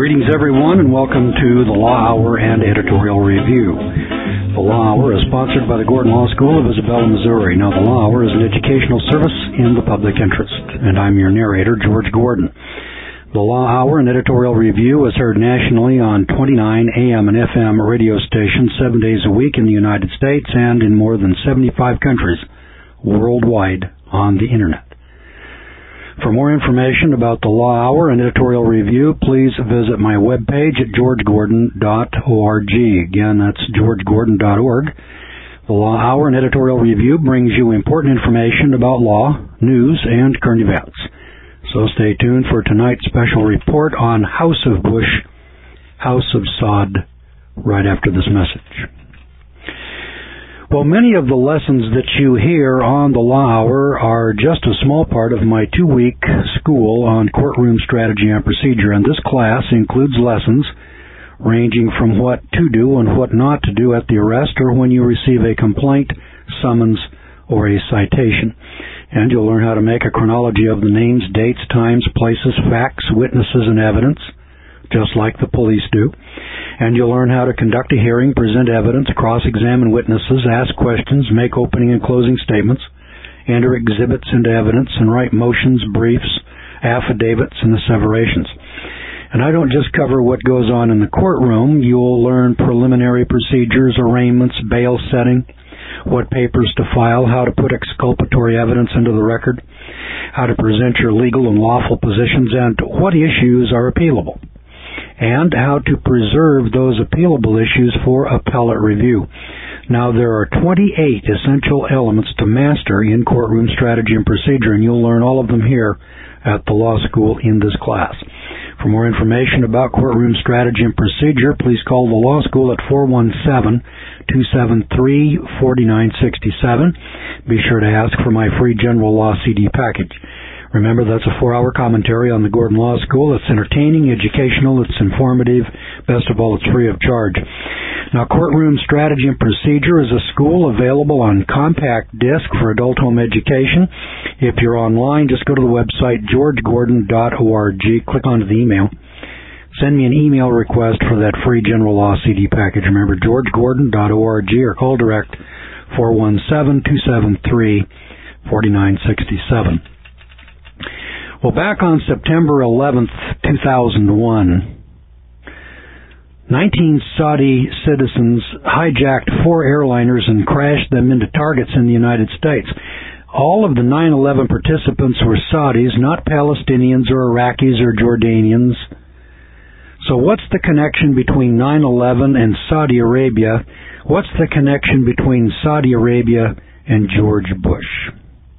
Greetings, everyone, and welcome to the Law Hour and Editorial Review. The Law Hour is sponsored by the Gordon Law School of Isabella, Missouri. Now, the Law Hour is an educational service in the public interest, and I'm your narrator, George Gordon. The Law Hour and Editorial Review is heard nationally on 29 AM and FM radio stations 7 days a week in the United States and in more than 75 countries worldwide on the Internet. For more information about the Law Hour and Editorial Review, please visit my webpage at georgegordon.org. Again, that's georgegordon.org. The Law Hour and Editorial Review brings you important information about law, news, and current events. So stay tuned for tonight's special report on House of Bush, House of Sod, right after this message. Well, many of the lessons that you hear on the Law Hour are just a small part of my 2-week school on courtroom strategy and procedure, and this class includes lessons ranging from what to do and what not to do at the arrest or when you receive a complaint, summons, or a citation. And you'll learn how to make a chronology of the names, dates, times, places, facts, witnesses, and evidence, just like the police do. And you'll learn how to conduct a hearing, present evidence, cross-examine witnesses, ask questions, make opening and closing statements, enter exhibits into evidence, and write motions, briefs, affidavits, and asseverations. And I don't just cover what goes on in the courtroom. You'll learn preliminary procedures, arraignments, bail setting, what papers to file, how to put exculpatory evidence into the record, how to present your legal and lawful positions, and what issues are appealable, and how to preserve those appealable issues for appellate review. Now, there are 28 essential elements to master in courtroom strategy and procedure, and you'll learn all of them here at the law school in this class. For more information about courtroom strategy and procedure, please call the law school at 417-273-4967. Be sure to ask for my free general law CD package. Remember, that's a 4-hour commentary on the Gordon Law School. It's entertaining, educational, it's informative. Best of all, it's free of charge. Now, Courtroom Strategy and Procedure is a school available on compact disc for adult home education. If you're online, just go to the website georgegordon.org, click onto the email. Send me an email request for that free general law CD package. Remember, georgegordon.org, or call direct 417-273-4967. Well, back on September 11th, 2001, 19 Saudi citizens hijacked 4 airliners and crashed them into targets in the United States. All of the 9/11 participants were Saudis, not Palestinians or Iraqis or Jordanians. So what's the connection between 9/11 and Saudi Arabia? What's the connection between Saudi Arabia and George Bush?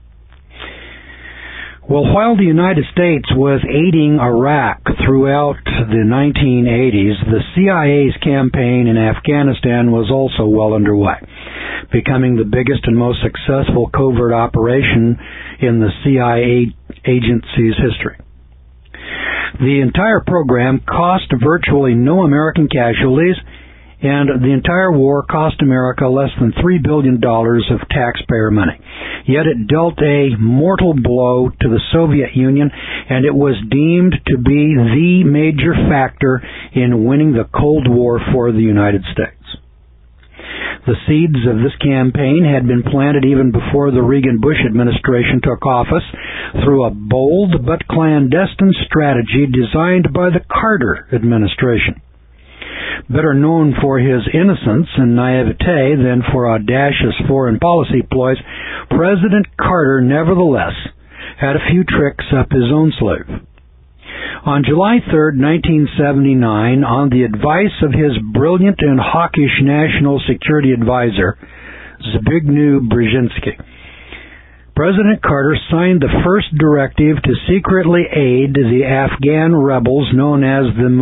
Well, while the United States was aiding Iraq throughout the 1980s, the CIA's campaign in Afghanistan was also well underway, becoming the biggest and most successful covert operation in the CIA agency's history. The entire program cost virtually no American casualties, and the entire war cost America less than $3 billion of taxpayer money. Yet it dealt a mortal blow to the Soviet Union, and it was deemed to be the major factor in winning the Cold War for the United States. The seeds of this campaign had been planted even before the Reagan-Bush administration took office through a bold but clandestine strategy designed by the Carter administration. Better known for his innocence and naivete than for audacious foreign policy ploys, President Carter nevertheless had a few tricks up his own sleeve. On July 3, 1979, on the advice of his brilliant and hawkish national security advisor, Zbigniew Brzezinski, President Carter signed the first directive to secretly aid the Afghan rebels known as the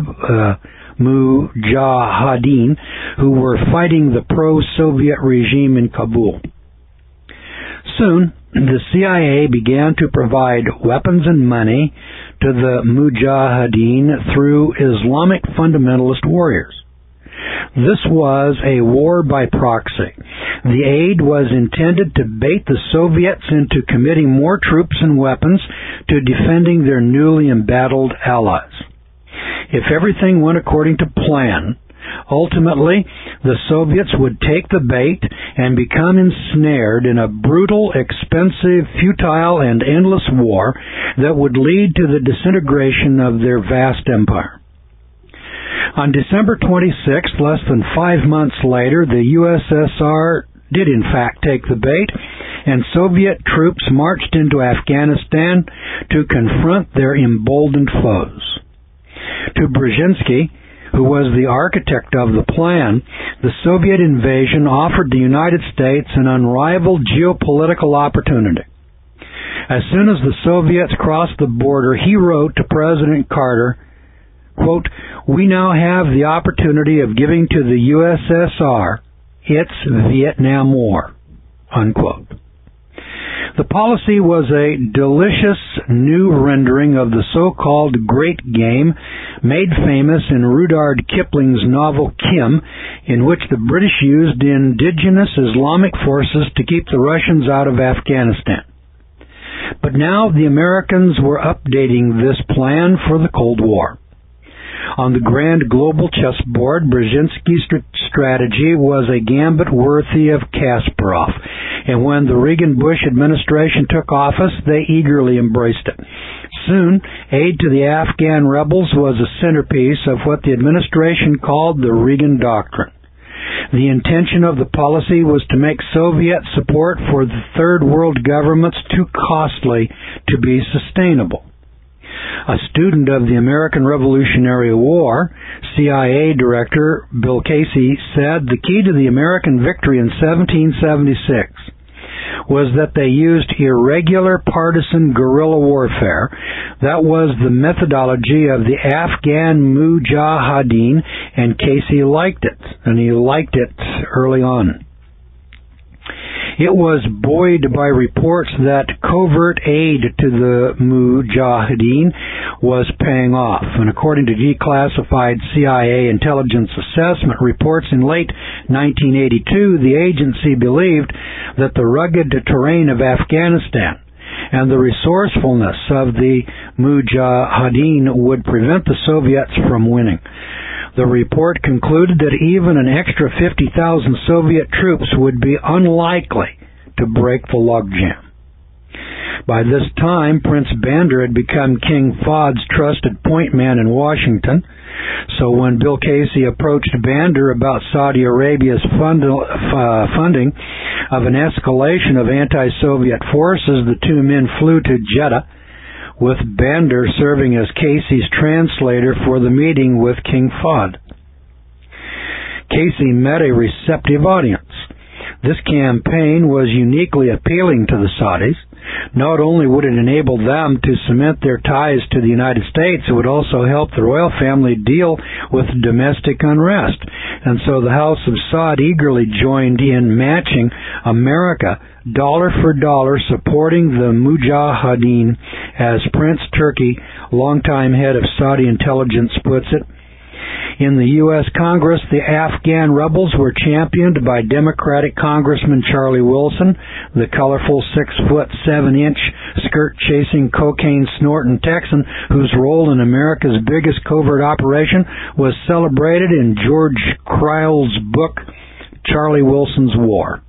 Mujahideen, who were fighting the pro-Soviet regime in Kabul. Soon, the CIA began to provide weapons and money to the Mujahideen through Islamic fundamentalist warriors. This was a war by proxy. The aid was intended to bait the Soviets into committing more troops and weapons to defending their newly embattled allies. If everything went according to plan, ultimately the Soviets would take the bait and become ensnared in a brutal, expensive, futile, and endless war that would lead to the disintegration of their vast empire. On December 26th, less than 5 months later, the USSR did in fact take the bait, and Soviet troops marched into Afghanistan to confront their emboldened foes. To Brzezinski, who was the architect of the plan, the Soviet invasion offered the United States an unrivaled geopolitical opportunity. As soon as the Soviets crossed the border, he wrote to President Carter, quote, "We now have the opportunity of giving to the USSR its Vietnam War," unquote. The policy was a delicious new rendering of the so-called Great Game made famous in Rudyard Kipling's novel Kim, in which the British used indigenous Islamic forces to keep the Russians out of Afghanistan. But now the Americans were updating this plan for the Cold War. On the grand global chessboard, Brzezinski's strategy was a gambit worthy of Kasparov, and when the Reagan-Bush administration took office, they eagerly embraced it. Soon, aid to the Afghan rebels was a centerpiece of what the administration called the Reagan Doctrine. The intention of the policy was to make Soviet support for the Third World governments too costly to be sustainable. A student of the American Revolutionary War, CIA Director Bill Casey said the key to the American victory in 1776 was that they used irregular partisan guerrilla warfare. That was the methodology of the Afghan Mujahideen, and Casey liked it, and he liked it early on. It was buoyed by reports that covert aid to the Mujahideen was paying off, and according to declassified CIA intelligence assessment reports in late 1982, the agency believed that the rugged terrain of Afghanistan and the resourcefulness of the Mujahideen would prevent the Soviets from winning. The report concluded that even an extra 50,000 Soviet troops would be unlikely to break the logjam. By this time, Prince Bandar had become King Fuad's trusted point man in Washington, so when Bill Casey approached Bandar about Saudi Arabia's funding of an escalation of anti-Soviet forces, the two men flew to Jeddah, with Bandar serving as Casey's translator for the meeting with King Fuad. Casey met a receptive audience. This campaign was uniquely appealing to the Saudis. Not only would it enable them to cement their ties to the United States, it would also help the royal family deal with domestic unrest. And so the House of Saud eagerly joined in matching America dollar for dollar, supporting the Mujahideen, as Prince Turki, longtime head of Saudi intelligence, puts it. In the U.S. Congress, the Afghan rebels were championed by Democratic Congressman Charlie Wilson, the colorful 6'7" skirt-chasing, cocaine-snorting Texan whose role in America's biggest covert operation was celebrated in George Kryle's book, Charlie Wilson's War.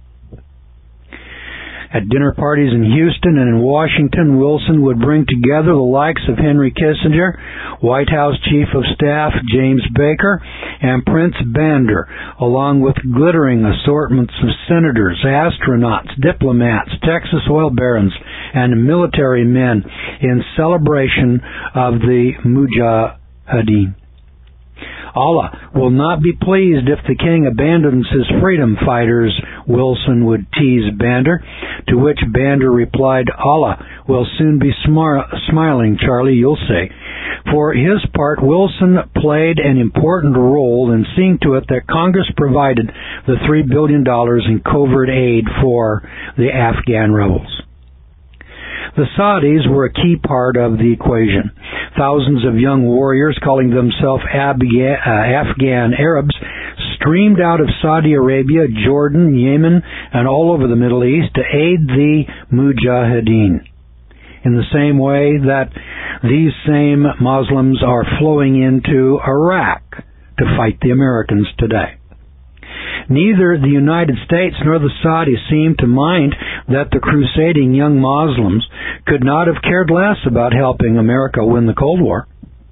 At dinner parties in Houston and in Washington, Wilson would bring together the likes of Henry Kissinger, White House Chief of Staff James Baker, and Prince Bandar, along with glittering assortments of senators, astronauts, diplomats, Texas oil barons, and military men in celebration of the Mujahideen. Allah will not be pleased if the king abandons his freedom fighters, Wilson would tease Bandar, to which Bandar replied, Allah will soon be smiling, Charlie, you'll see. For his part, Wilson played an important role in seeing to it that Congress provided the $3 billion in covert aid for the Afghan rebels. The Saudis were a key part of the equation. Thousands of young warriors, calling themselves Afghan Arabs, streamed out of Saudi Arabia, Jordan, Yemen, and all over the Middle East to aid the Mujahideen. In the same way that these same Muslims are flowing into Iraq to fight the Americans today. Neither the United States nor the Saudis seem to mind that the crusading young Muslims could not have cared less about helping America win the Cold War.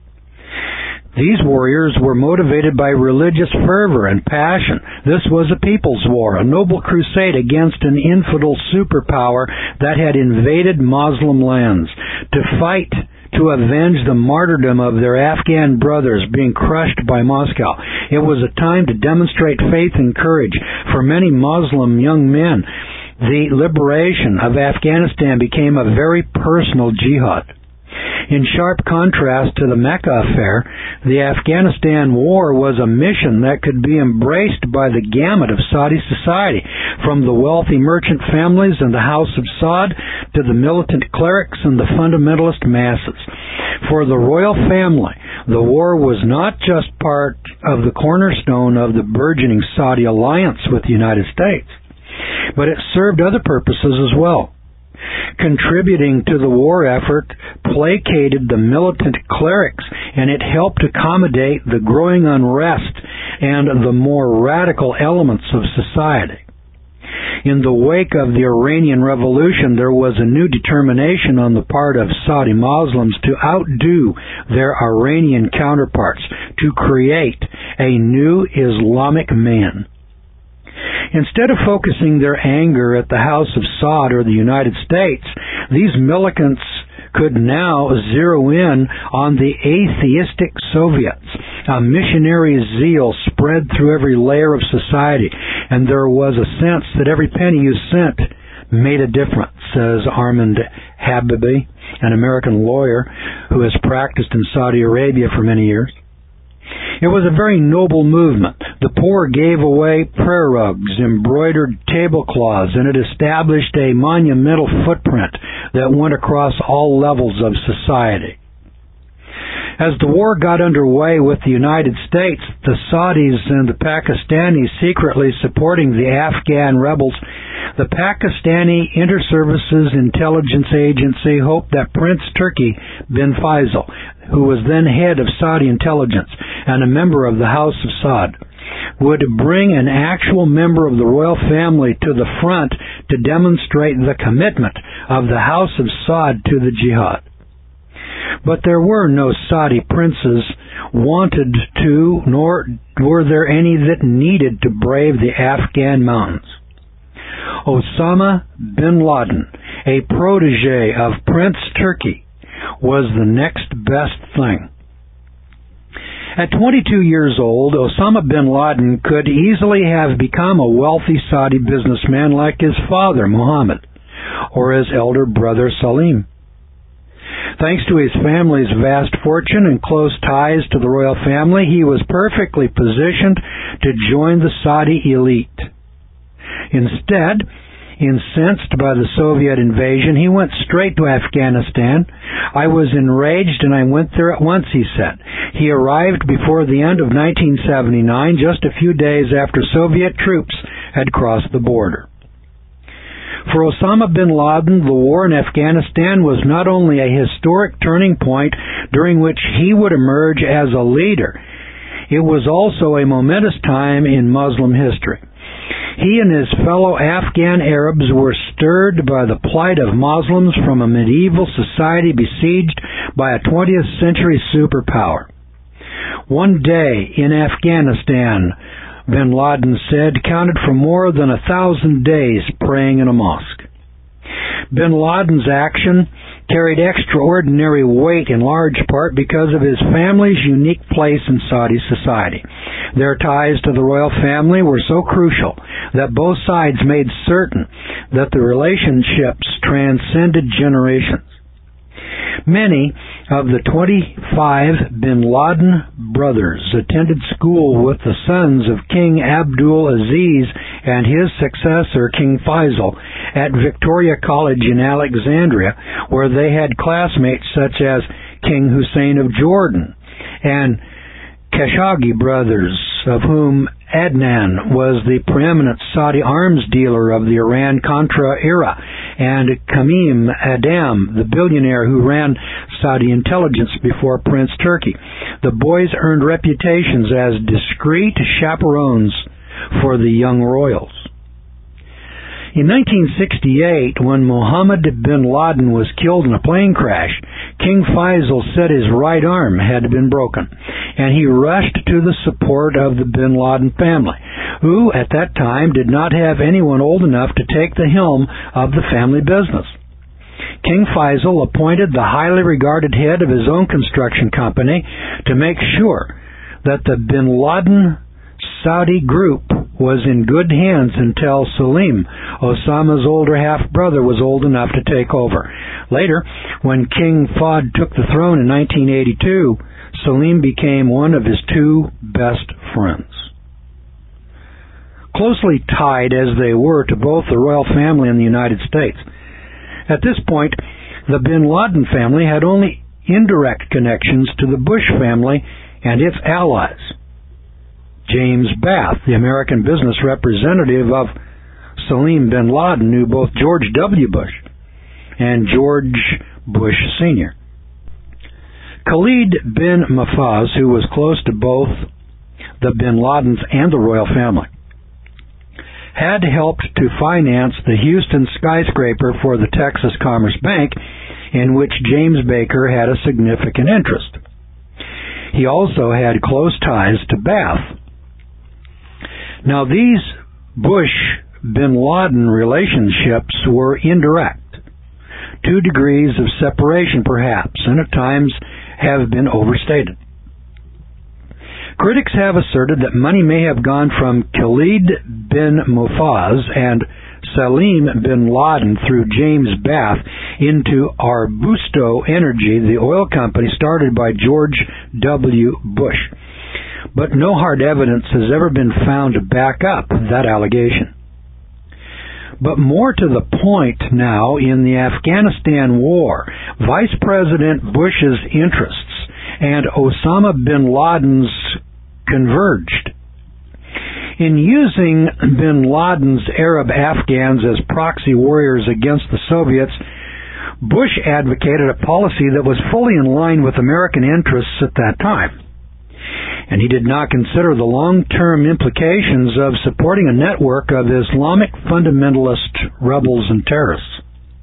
These warriors were motivated by religious fervor and passion. This was a people's war, a noble crusade against an infidel superpower that had invaded Muslim lands, to fight to avenge the martyrdom of their Afghan brothers being crushed by Moscow. It was a time to demonstrate faith and courage. For many Muslim young men, the liberation of Afghanistan became a very personal jihad. In sharp contrast to the Mecca affair, the Afghanistan war was a mission that could be embraced by the gamut of Saudi society, from the wealthy merchant families and the House of Saud to the militant clerics and the fundamentalist masses. For the royal family, the war was not just part of the cornerstone of the burgeoning Saudi alliance with the United States, but it served other purposes as well. Contributing to the war effort placated the militant clerics, and it helped accommodate the growing unrest and the more radical elements of society. In the wake of the Iranian Revolution, there was a new determination on the part of Saudi Muslims to outdo their Iranian counterparts, to create a new Islamic man. Instead of focusing their anger at the House of Saud or the United States, these militants could now zero in on the atheistic Soviets. A missionary zeal spread through every layer of society, and there was a sense that every penny you sent made a difference, says Armand Habibi, an American lawyer who has practiced in Saudi Arabia for many years. It was a very noble movement. The poor gave away prayer rugs, embroidered tablecloths, and it established a monumental footprint that went across all levels of society. As the war got underway with the United States, the Saudis and the Pakistanis secretly supporting the Afghan rebels, the Pakistani Inter-Services Intelligence Agency hoped that Prince Turki bin Faisal, who was then head of Saudi intelligence and a member of the House of Saud, would bring an actual member of the royal family to the front to demonstrate the commitment of the House of Saud to the jihad. But there were no Saudi princes wanted to, nor were there any that needed to brave the Afghan mountains. Osama bin Laden, a protege of Prince Turki, was the next best thing. At 22 years old, Osama bin Laden could easily have become a wealthy Saudi businessman like his father, Mohammed, or his elder brother, Salim. Thanks to his family's vast fortune and close ties to the royal family, he was perfectly positioned to join the Saudi elite. Instead, incensed by the Soviet invasion, he went straight to Afghanistan. I was enraged and I went there at once, he said. He arrived before the end of 1979, just a few days after Soviet troops had crossed the border. For Osama bin Laden, the war in Afghanistan was not only a historic turning point during which he would emerge as a leader, it was also a momentous time in Muslim history. He and his fellow Afghan Arabs were stirred by the plight of Muslims from a medieval society besieged by a 20th century superpower. One day in Afghanistan, bin Laden said, counted for more than 1,000 days praying in a mosque. Bin Laden's action carried extraordinary weight in large part because of his family's unique place in Saudi society. Their ties to the royal family were so crucial that both sides made certain that the relationships transcended generations. Many of the 25 bin Laden brothers attended school with the sons of King Abdul Aziz and his successor, King Faisal, at Victoria College in Alexandria, where they had classmates such as King Hussein of Jordan and Khashoggi brothers, of whom Adnan was the preeminent Saudi arms dealer of the Iran-Contra era, and Kamim Adam, the billionaire who ran Saudi intelligence before Prince Turki. The boys earned reputations as discreet chaperones for the young royals. In 1968, when Mohammed bin Laden was killed in a plane crash, King Faisal said his right arm had been broken, and he rushed to the support of the bin Laden family, who at that time did not have anyone old enough to take the helm of the family business. King Faisal appointed the highly regarded head of his own construction company to make sure that the bin Laden Saudi group was in good hands until Salim, Osama's older half-brother, was old enough to take over. Later, when King Fahd took the throne in 1982, Salim became one of his two best friends. Closely tied as they were to both the royal family and the United States, at this point, the bin Laden family had only indirect connections to the Bush family and its allies. James Bath, the American business representative of Salim bin Laden, knew both George W. Bush and George Bush Sr. Khalid bin Mafaz, who was close to both the bin Ladens and the royal family, had helped to finance the Houston skyscraper for the Texas Commerce Bank, in which James Baker had a significant interest. He also had close ties to Bath. Now, these Bush-bin Laden relationships were indirect, 2 degrees of separation perhaps, and at times have been overstated. Critics have asserted that money may have gone from Khalid bin Mofaz and Salim bin Laden through James Bath into Arbusto Energy, the oil company started by George W. Bush. But no hard evidence has ever been found to back up that allegation. But more to the point now, in the Afghanistan war, Vice President Bush's interests and Osama bin Laden's converged. In using bin Laden's Arab Afghans as proxy warriors against the Soviets, Bush advocated a policy that was fully in line with American interests at that time. And he did not consider the long-term implications of supporting a network of Islamic fundamentalist rebels and terrorists.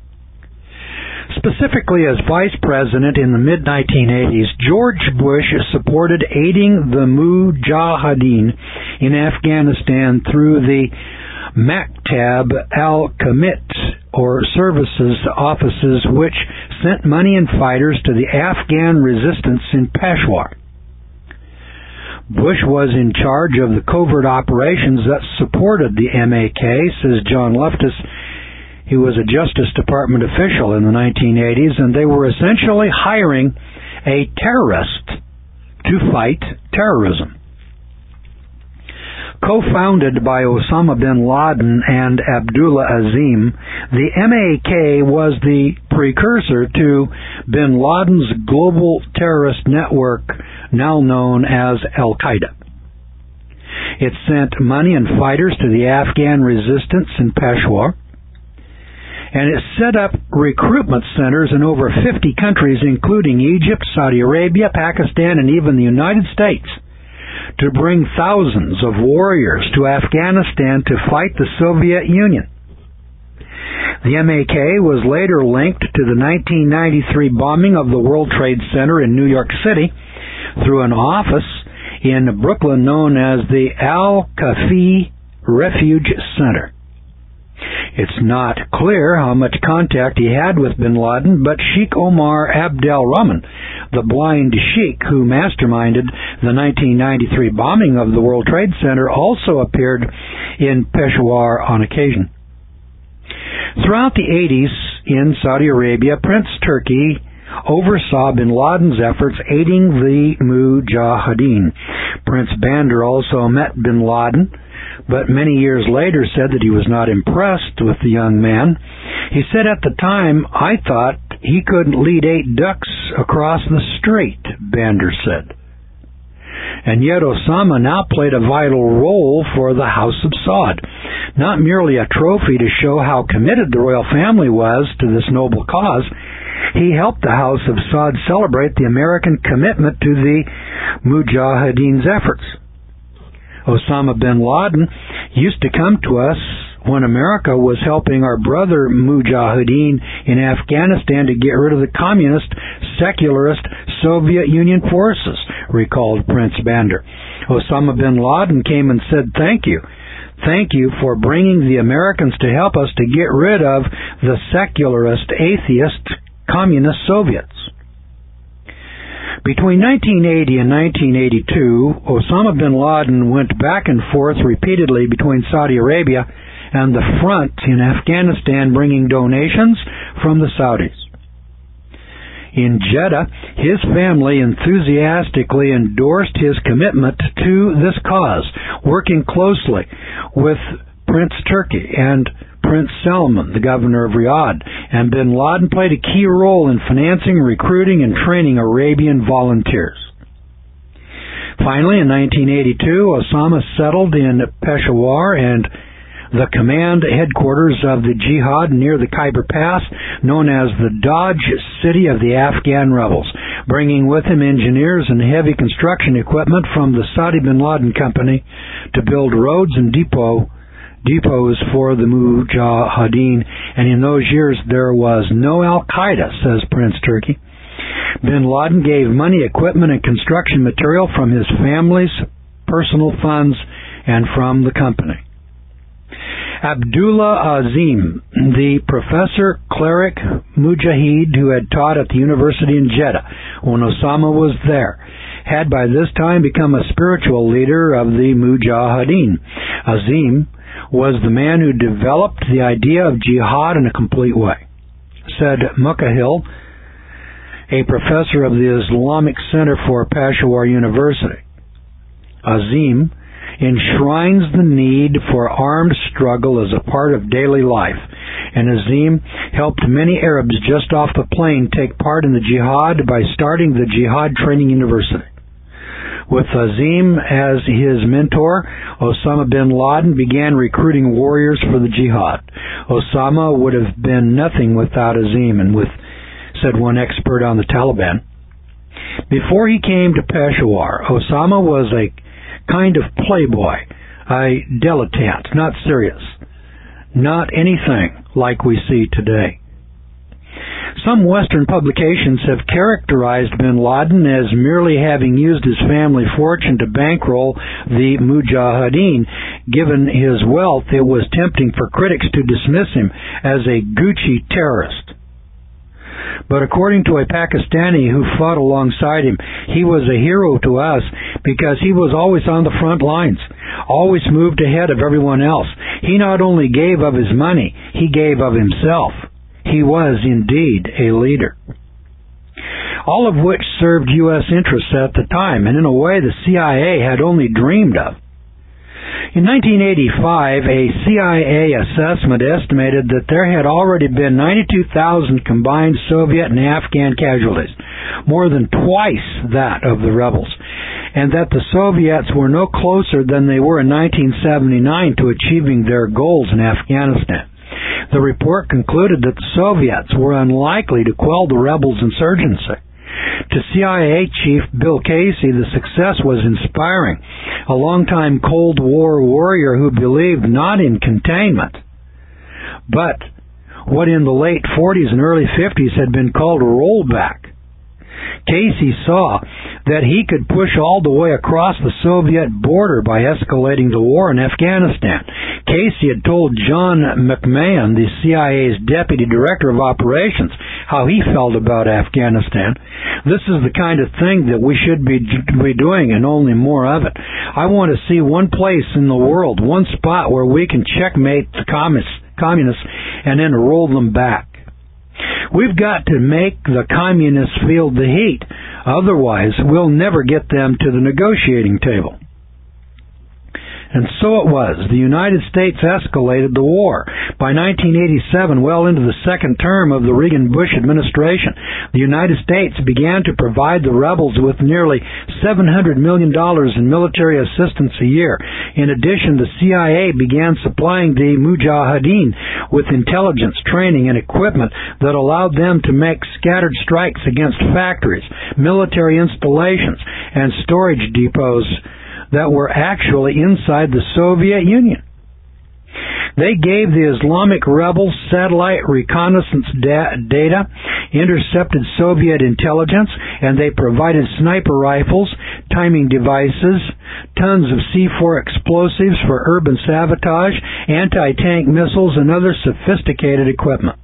Specifically, as vice president in the mid-1980s, George Bush supported aiding the Mujahideen in Afghanistan through the Maktab al-Kamit, or services offices, which sent money and fighters to the Afghan resistance in Peshawar. Bush was in charge of the covert operations that supported the MAK, says John Loftus. He was a Justice Department official in the 1980s, and they were essentially hiring a terrorist to fight terrorism. Co-founded by Osama bin Laden and Abdullah Azim, the MAK was the precursor to bin Laden's global terrorist network, now known as Al-Qaeda. It sent money and fighters to the Afghan resistance in Peshawar, and it set up recruitment centers in over 50 countries, including Egypt, Saudi Arabia, Pakistan, and even the United States, to bring thousands of warriors to Afghanistan to fight the Soviet Union. The MAK was later linked to the 1993 bombing of the World Trade Center in New York City through an office in Brooklyn known as the Al-Kafi Refuge Center. It's not clear how much contact he had with bin Laden, but Sheikh Omar Abdel Rahman, the blind sheikh who masterminded the 1993 bombing of the World Trade Center, also appeared in Peshawar on occasion. Throughout the 80s in Saudi Arabia, Prince Turki oversaw bin Laden's efforts aiding the Mujahideen. Prince Bandar also met bin Laden, but many years later said that he was not impressed with the young man. He said at the time, "I thought he couldn't lead 8 ducks across the street," Bandar said. And yet Osama now played a vital role for the House of Saud, not merely a trophy to show how committed the royal family was to this noble cause. He helped the House of Saud celebrate the American commitment to the Mujahideen's efforts. Osama bin Laden used to come to us when America was helping our brother Mujahideen in Afghanistan to get rid of the communist, secularist Soviet Union forces, recalled Prince Bandar. Osama bin Laden came and said, "Thank you. Thank you for bringing the Americans to help us to get rid of the secularist, atheist, communist Soviets." Between 1980 and 1982, Osama bin Laden went back and forth repeatedly between Saudi Arabia and the front in Afghanistan, bringing donations from the Saudis. In Jeddah, his family enthusiastically endorsed his commitment to this cause, working closely with Prince Turki and Prince Salman, the governor of Riyadh, and bin Laden played a key role in financing, recruiting, and training Arabian volunteers. Finally, in 1982, Osama settled in Peshawar and the command headquarters of the jihad near the Khyber Pass, known as the Dodge City of the Afghan rebels, bringing with him engineers and heavy construction equipment from the Saudi bin Laden Company to build roads and depots for the Mujahideen, and in those years there was no Al-Qaeda, says Prince Turki. Bin Laden gave money, equipment, and construction material from his family's personal funds and from the company. Abdullah Azim, the professor cleric mujahid who had taught at the university in Jeddah when Osama was there, had by this time become a spiritual leader of the Mujahideen. Azim was the man who developed the idea of jihad in a complete way. Said Mukahil, a professor of the Islamic Center for Peshawar University, Azim enshrines the need for armed struggle as a part of daily life, and Azim helped many Arabs just off the plane take part in the jihad by starting the Jihad Training University. With Azim as his mentor, Osama bin Laden began recruiting warriors for the jihad. Osama would have been nothing without Azim, said one expert on the Taliban. Before he came to Peshawar, Osama was a kind of playboy, a dilettante, not serious, not anything like we see today. Some Western publications have characterized bin Laden as merely having used his family fortune to bankroll the Mujahideen. Given his wealth, it was tempting for critics to dismiss him as a Gucci terrorist. But according to a Pakistani who fought alongside him, he was a hero to us because he was always on the front lines, always moved ahead of everyone else. He not only gave of his money, he gave of himself. He was indeed a leader. All of which served U.S. interests at the time, and in a way the CIA had only dreamed of. In 1985, a CIA assessment estimated that there had already been 92,000 combined Soviet and Afghan casualties, more than twice that of the rebels, and that the Soviets were no closer than they were in 1979 to achieving their goals in Afghanistan. The report concluded that the Soviets were unlikely to quell the rebels' insurgency. To CIA Chief Bill Casey, the success was inspiring, a longtime Cold War warrior who believed not in containment, but what in the late 40s and early 50s had been called a rollback. Casey saw that he could push all the way across the Soviet border by escalating the war in Afghanistan. Casey had told John McMahon, the CIA's deputy director of operations, how he felt about Afghanistan. This is the kind of thing that we should be doing, and only more of it. I want to see one place in the world, one spot where we can checkmate the communists and then roll them back. We've got to make the communists feel the heat. Otherwise, we'll never get them to the negotiating table. And so it was. The United States escalated the war. By 1987, well into the second term of the Reagan-Bush administration, the United States began to provide the rebels with nearly $700 million in military assistance a year. In addition, the CIA began supplying the Mujahideen with intelligence, training, and equipment that allowed them to make scattered strikes against factories, military installations, and storage depots that were actually inside the Soviet Union. They gave the Islamic rebels satellite reconnaissance data, intercepted Soviet intelligence, and they provided sniper rifles, timing devices, tons of C4 explosives for urban sabotage, anti-tank missiles, and other sophisticated equipment.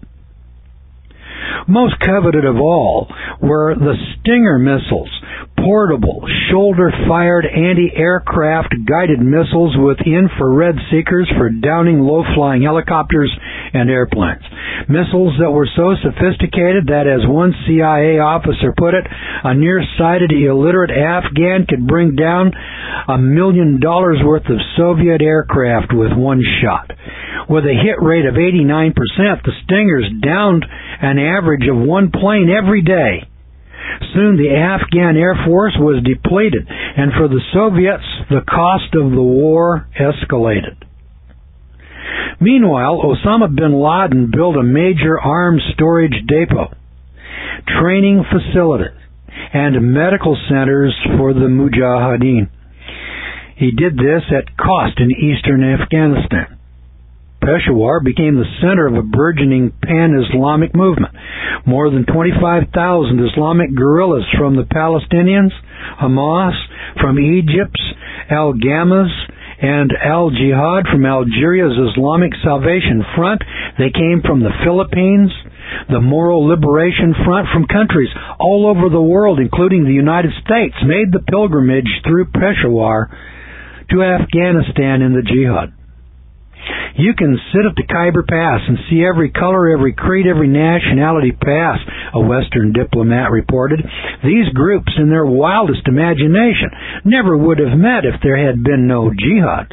Most coveted of all were the Stinger missiles, portable, shoulder-fired anti-aircraft guided missiles with infrared seekers for downing low-flying helicopters and airplanes. Missiles that were so sophisticated that, as one CIA officer put it, a nearsighted, illiterate Afghan could bring down $1 million worth of Soviet aircraft with one shot. With a hit rate of 89%, the Stingers downed an average of one plane every day. Soon the Afghan Air Force was depleted, and for the Soviets, the cost of the war escalated. Meanwhile, Osama bin Laden built a major arms storage depot, training facilities, and medical centers for the Mujahideen. He did this at cost in eastern Afghanistan. Peshawar became the center of a burgeoning pan-Islamic movement. More than 25,000 Islamic guerrillas from the Palestinians, Hamas, from Egypt's Al-Ghamaz, and Al-Jihad from Algeria's Islamic Salvation Front. They came from the Philippines, the Moral Liberation Front, from countries all over the world, including the United States, made the pilgrimage through Peshawar to Afghanistan in the jihad. You can sit at the Khyber Pass and see every color, every creed, every nationality pass, a Western diplomat reported. These groups, in their wildest imagination, never would have met if there had been no jihad.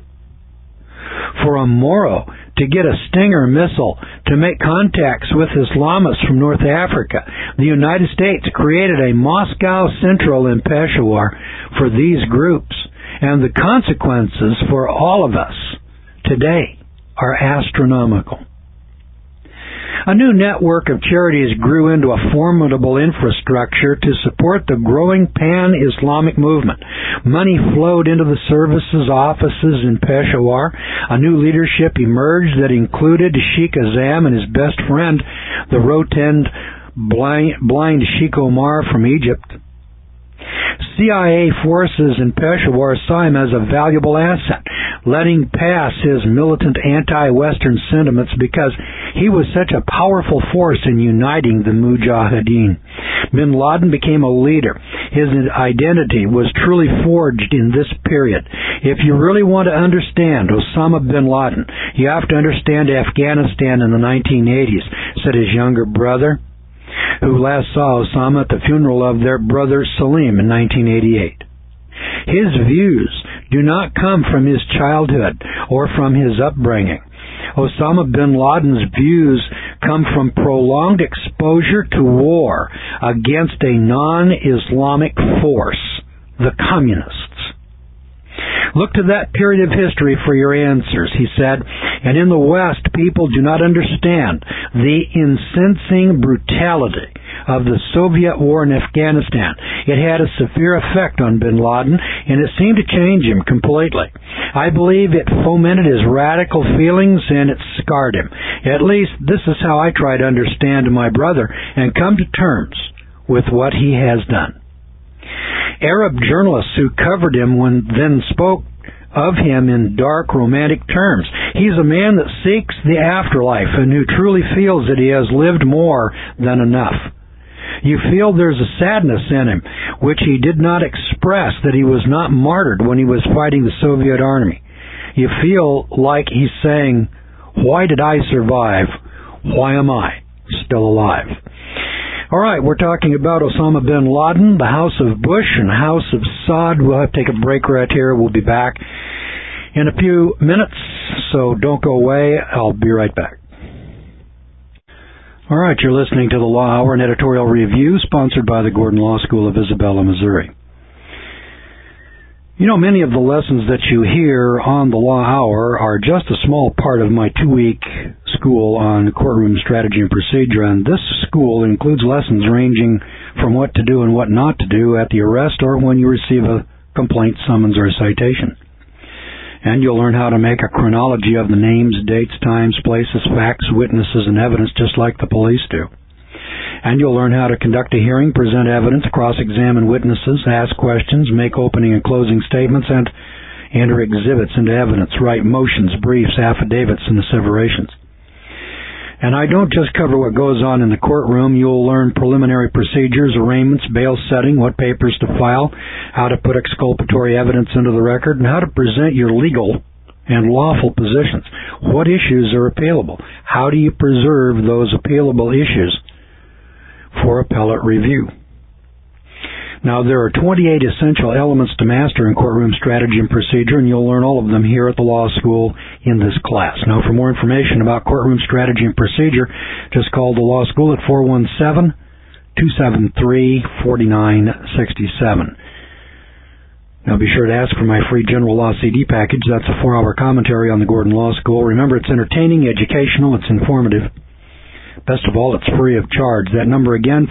For a Moro to get a Stinger missile to make contacts with Islamists from North Africa, the United States created a Moscow Central in Peshawar for these groups, and the consequences for all of us today are astronomical. A new network of charities grew into a formidable infrastructure to support the growing pan-Islamic movement. Money flowed into the services offices in Peshawar. A new leadership emerged that included Sheikh Azam and his best friend, the rotund, blind Sheikh Omar from Egypt. CIA forces in Peshawar saw him as a valuable asset, letting pass his militant anti-Western sentiments because he was such a powerful force in uniting the Mujahideen. Bin Laden became a leader. His identity was truly forged in this period. If you really want to understand Osama bin Laden, you have to understand Afghanistan in the 1980s, said his younger brother, who last saw Osama at the funeral of their brother Salim in 1988. His views do not come from his childhood or from his upbringing. Osama bin Laden's views come from prolonged exposure to war against a non-Islamic force, the communists. Look to that period of history for your answers, he said, and in the West, people do not understand the incensing brutality of the Soviet war in Afghanistan. It had a severe effect on bin Laden, and it seemed to change him completely. I believe it fomented his radical feelings, and it scarred him. At least, this is how I try to understand my brother and come to terms with what he has done. Arab journalists who covered him then spoke of him in dark, romantic terms. He's a man that seeks the afterlife and who truly feels that he has lived more than enough. You feel there's a sadness in him, which he did not express, that he was not martyred when he was fighting the Soviet army. You feel like he's saying, "Why did I survive? Why am I still alive?" All right, we're talking about Osama bin Laden, the House of Bush, and the House of Saud. We'll have to take a break right here. We'll be back in a few minutes, so don't go away. I'll be right back. All right, you're listening to the Law Hour, an editorial review sponsored by the Gordon Law School of Isabella, Missouri. You know, many of the lessons that you hear on the Law Hour are just a small part of my 2-week school on courtroom strategy and procedure, and this school includes lessons ranging from what to do and what not to do at the arrest or when you receive a complaint, summons, or a citation. And you'll learn how to make a chronology of the names, dates, times, places, facts, witnesses, and evidence just like the police do. And you'll learn how to conduct a hearing, present evidence, cross-examine witnesses, ask questions, make opening and closing statements, and enter exhibits into evidence, write motions, briefs, affidavits, and asseverations. And I don't just cover what goes on in the courtroom. You'll learn preliminary procedures, arraignments, bail setting, what papers to file, how to put exculpatory evidence into the record, and how to present your legal and lawful positions. What issues are appealable? How do you preserve those appealable issues for appellate review? Now, there are 28 essential elements to master in courtroom strategy and procedure, and you'll learn all of them here at the law school in this class. Now, for more information about courtroom strategy and procedure, just call the law school at 417-273-4967. Now, be sure to ask for my free general law CD package. That's a 4-hour commentary on the Gordon Law School. Remember, it's entertaining, educational, it's informative. Best of all, it's free of charge. That number again,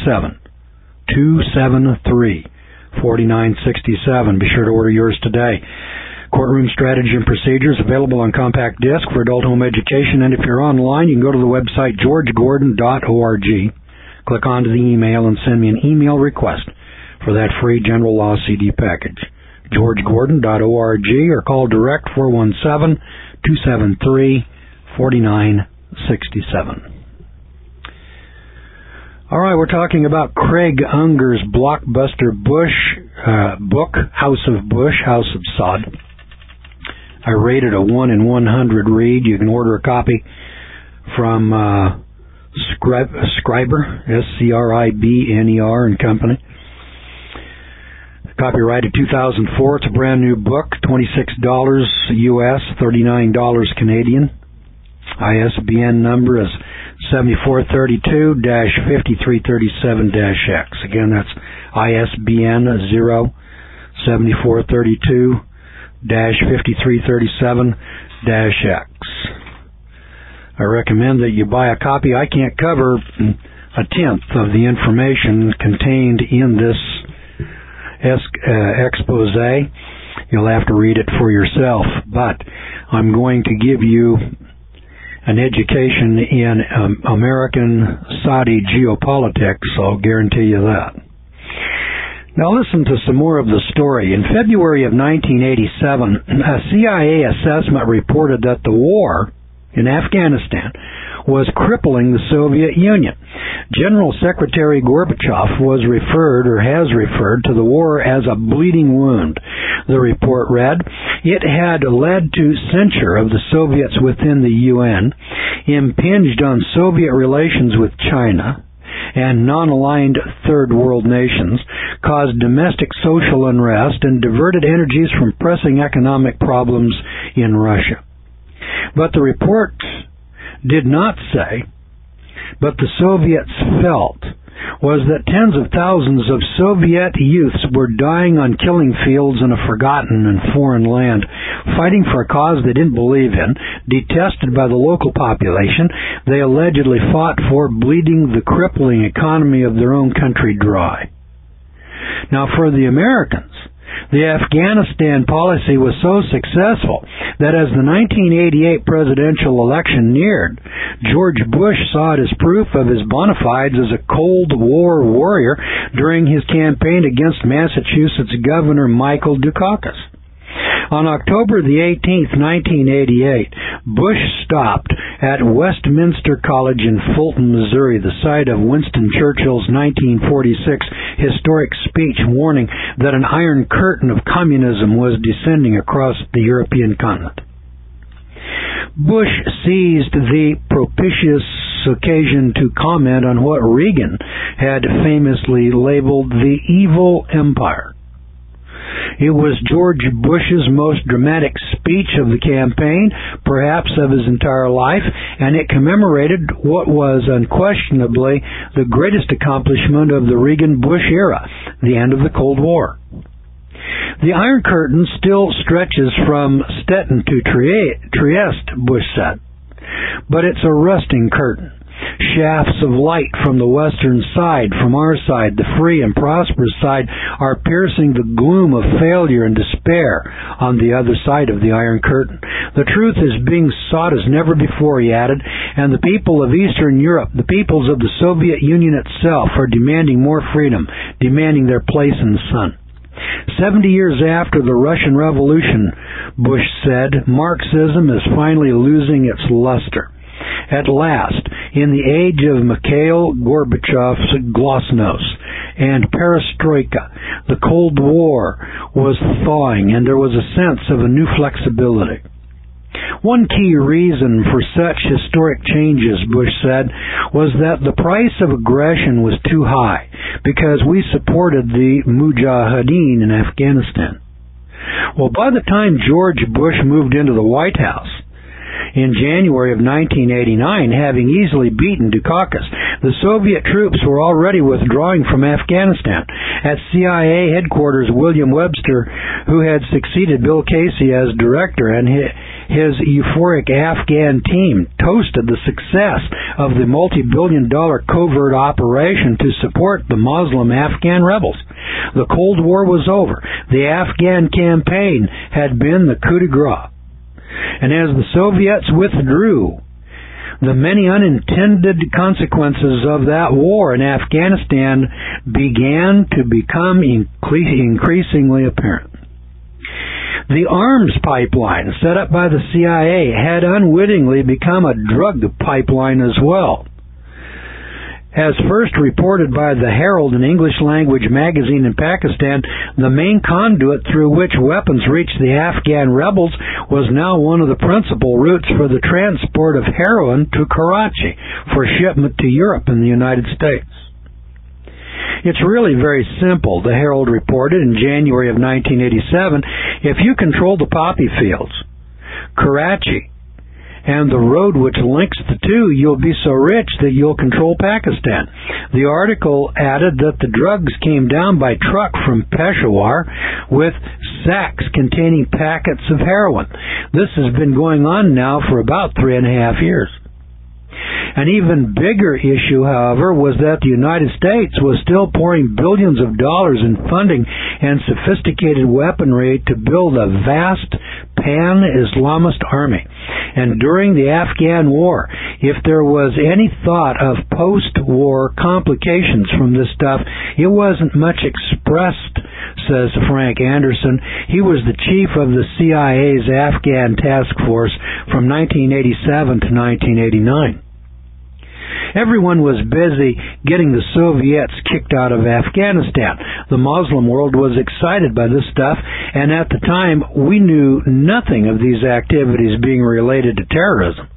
417-273-4967. Be sure to order yours today. Courtroom Strategy and Procedures available on compact disc for adult home education. And if you're online, you can go to the website georgegordon.org, click onto the email, and send me an email request for that free general law CD package. georgegordon.org, or call direct 417-273-4967. All right, we're talking about Craig Unger's blockbuster Bush book, House of Bush, House of Sod. I rated a 1 in 100 read. You can order a copy from Scriber, S-C-R-I-B-N-E-R and Company. Copyrighted 2004. It's a brand new book, $26 U.S., $39 Canadian. ISBN number is 7432-5337-X. Again, that's ISBN 07432-5337-X. I recommend that you buy a copy. I can't cover a tenth of the information contained in this expose. You'll have to read it for yourself, but I'm going to give you an education in American Saudi geopolitics, I'll guarantee you that. Now listen to some more of the story. In February of 1987, a CIA assessment reported that the war in Afghanistan was crippling the Soviet Union. General Secretary Gorbachev has referred to the war as a bleeding wound. The report read, it had led to censure of the Soviets within the UN, impinged on Soviet relations with China and non-aligned third world nations, caused domestic social unrest, and diverted energies from pressing economic problems in Russia. But the report did not say, but the Soviets felt, was that tens of thousands of Soviet youths were dying on killing fields in a forgotten and foreign land, fighting for a cause they didn't believe in, detested by the local population. They allegedly fought for, bleeding the crippling economy of their own country dry. Now, for the Americans, the Afghanistan policy was so successful that as the 1988 presidential election neared, George Bush saw it as proof of his bona fides as a Cold War warrior during his campaign against Massachusetts Governor Michael Dukakis. On October the 18th, 1988, Bush stopped at Westminster College in Fulton, Missouri, the site of Winston Churchill's 1946 historic speech warning that an iron curtain of communism was descending across the European continent. Bush seized the propitious occasion to comment on what Reagan had famously labeled the evil empire. It was George Bush's most dramatic speech of the campaign, perhaps of his entire life, and it commemorated what was unquestionably the greatest accomplishment of the Reagan-Bush era, the end of the Cold War. The Iron Curtain still stretches from Stettin to Trieste, Bush said, but it's a rusting curtain. Shafts of light from the western side, from our side, the free and prosperous side, are piercing the gloom of failure and despair on the other side of the Iron Curtain. The truth is being sought as never before, he added, and the people of Eastern Europe, the peoples of the Soviet Union itself, are demanding more freedom, demanding their place in the sun. 70 years after the Russian Revolution, Bush said, Marxism is finally losing its luster. At last, in the age of Mikhail Gorbachev's glasnost and perestroika, the Cold War was thawing, and there was a sense of a new flexibility. One key reason for such historic changes, Bush said, was that the price of aggression was too high because we supported the Mujahideen in Afghanistan. Well, by the time George Bush moved into the White House in January of 1989, having easily beaten Dukakis, the Soviet troops were already withdrawing from Afghanistan. At CIA headquarters, William Webster, who had succeeded Bill Casey as director, and his euphoric Afghan team toasted the success of the multi-billion-dollar covert operation to support the Muslim Afghan rebels. The Cold War was over. The Afghan campaign had been the coup de grace. And as the Soviets withdrew, the many unintended consequences of that war in Afghanistan began to become increasingly apparent. The arms pipeline set up by the CIA had unwittingly become a drug pipeline as well. As first reported by the Herald, an English-language magazine in Pakistan, the main conduit through which weapons reached the Afghan rebels was now one of the principal routes for the transport of heroin to Karachi for shipment to Europe and the United States. It's really very simple, the Herald reported in January of 1987. If you control the poppy fields, Karachi, and the road which links the two, you'll be so rich that you'll control Pakistan. The article added that the drugs came down by truck from Peshawar with sacks containing packets of heroin. This has been going on now for about 3.5 years. An even bigger issue, however, was that the United States was still pouring billions of dollars in funding and sophisticated weaponry to build a vast pan-Islamist army. And during the Afghan War, if there was any thought of post-war complications from this stuff, it wasn't much expressed, says Frank Anderson. He was the chief of the CIA's Afghan task force from 1987 to 1989. Everyone was busy getting the Soviets kicked out of Afghanistan. The Muslim world was excited by this stuff, and at the time, we knew nothing of these activities being related to terrorism.